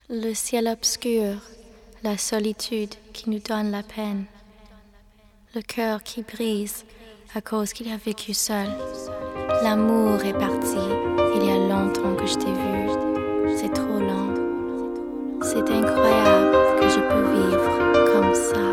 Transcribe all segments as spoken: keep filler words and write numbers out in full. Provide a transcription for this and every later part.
Le ciel obscur, la solitude qui nous donne la peine, le cœur qui brise à cause qu'il a vécu seul. L'amour est parti, il y a longtemps que je t'ai vu, c'est trop lent. C'est incroyable que je peux vivre comme ça.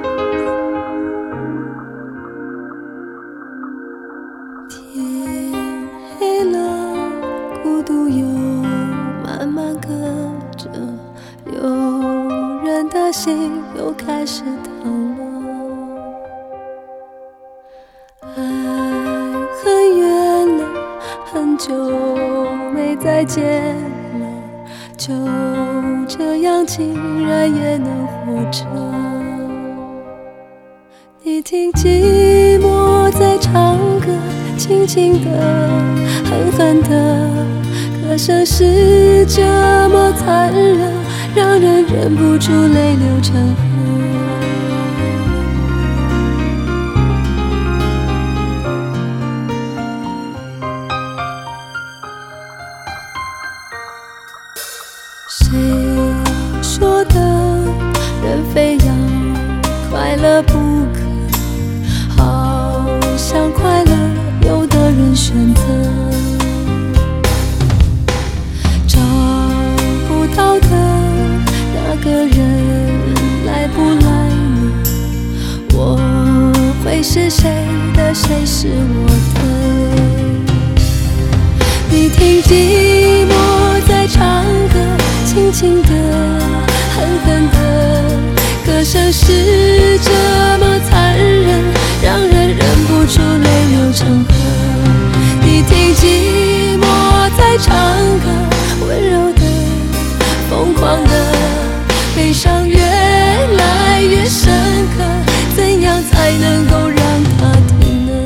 天黑了，孤独又慢慢隔着，有人的心又开始疼了。爱很远了，很久没再见了，就这样竟然也能活着。你听寂寞在唱歌，轻轻的，狠狠的，歌声是这么残忍，让人忍不住泪流成河。谁说的人非要快乐不可？好像快乐有的人选择找不到的那个人来不来呢？我会是谁的，谁是我的？你听寂寞在唱歌，轻轻的，狠狠的，歌声是这么残忍，让人忍不住泪流成河。你听寂寞在唱歌，温柔的，疯狂的，悲伤越来越深刻，怎样才能够让它停呢？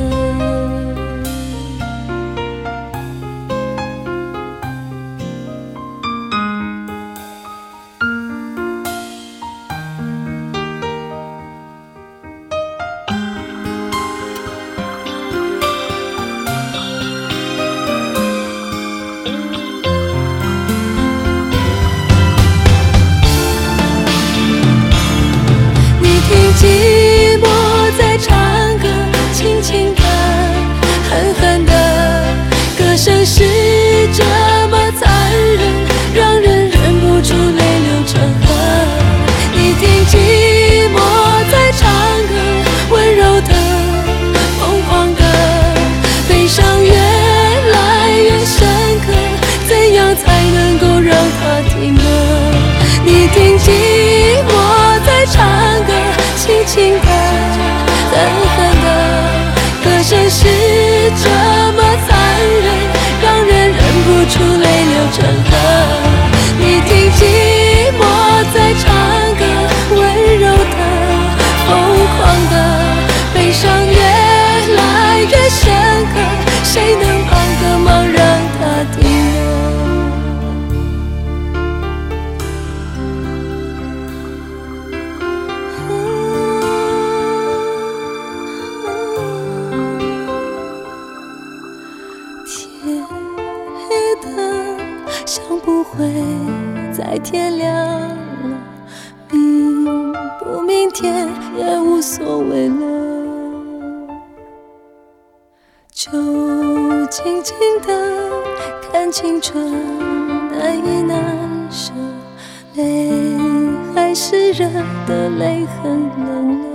寂寞在唱歌，轻轻的，狠狠的，歌声是这么残忍，让人忍不住泪流成河。你听寂寞在唱歌，温柔的，疯狂的，悲伤越来越深刻，怎样才能够让它停呢？你听寂寞在唱歌，轻轻的，狠狠的，歌声是这么残忍，让人忍不住泪流成河。你听寂寞在唱歌，温柔的，疯狂的，悲伤越来越深刻，谁能帮个忙让它停呢？想不会再天亮了，明不明天也无所谓了，就静静的看青春难以难舍，泪还是热的，泪很冷了。